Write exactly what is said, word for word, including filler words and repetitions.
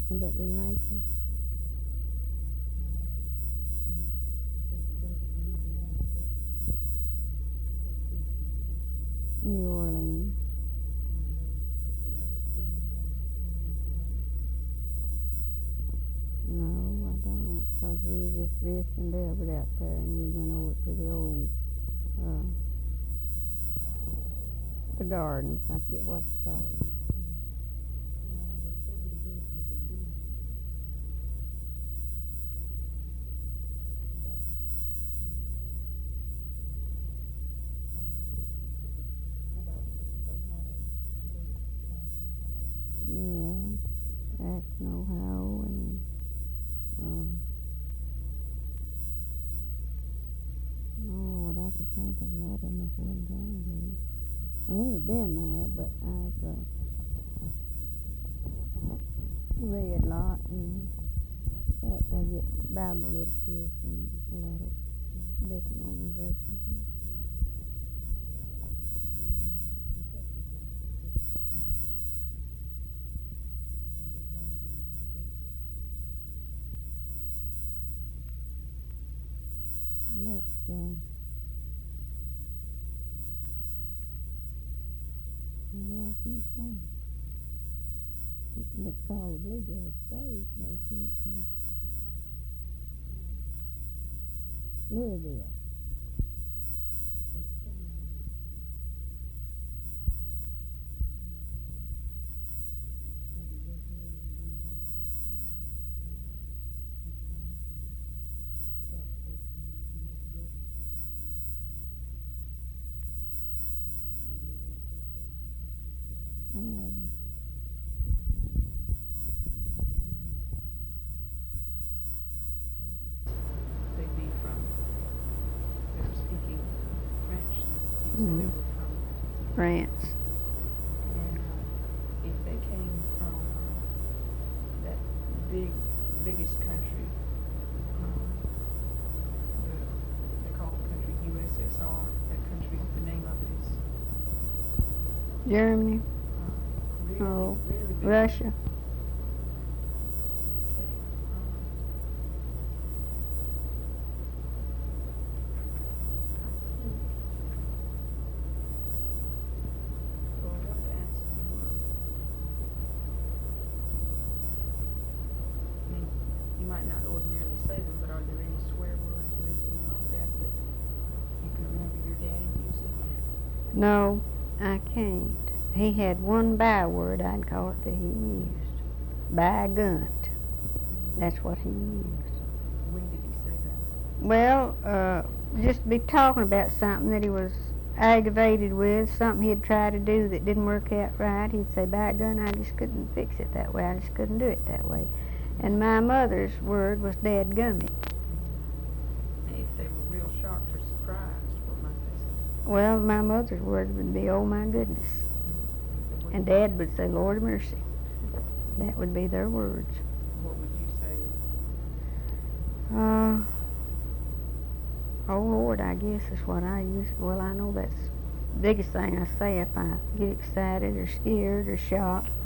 that they making? New Orleans. No, I don't, because we were just visiting Delbert out there, and we went over to the old, uh, the gardens. I forget what it's called. Yeah, Acton, Ohio, and um, oh Lord, I could think of another one if I wasn't trying to. I've never been there, but I've uh, read a lot, and in fact I get Bible literature from a lot of different organizations. That's uh, well, I can't think. It's called Bluegrass Stage, but I can't think. Louisville. Um, They'd be from, they were speaking French, you'd say they Mhm. were from, France. and uh, if they came from uh, that big, biggest country, um, the, they call the country U S S R, that country, the name of it is Germany. uh, really, Oh, really big. Russia. Okay. Um, Well, I wanted to ask you, uh, I mean, you might not ordinarily say them, but are there any swear words or anything like that that you can remember your daddy using? No, I can't. He had one byword, I'd call it, that he used. By-gunt. That's what he used. When did he say that? Well, uh, just be talking about something that he was aggravated with, something he'd try to do that didn't work out right. He'd say, by gun, I just couldn't fix it that way. I just couldn't do it that way. And my mother's word was dadgummit. And if they were real shocked or surprised, what might they say? Well, my mother's word would be, oh my goodness. If they And wouldn't- Dad would say, Lord of mercy. That would be their words. What would you say? Uh, oh Lord, I guess is what I use. Well, I know that's the biggest thing I say if I get excited or scared or shocked.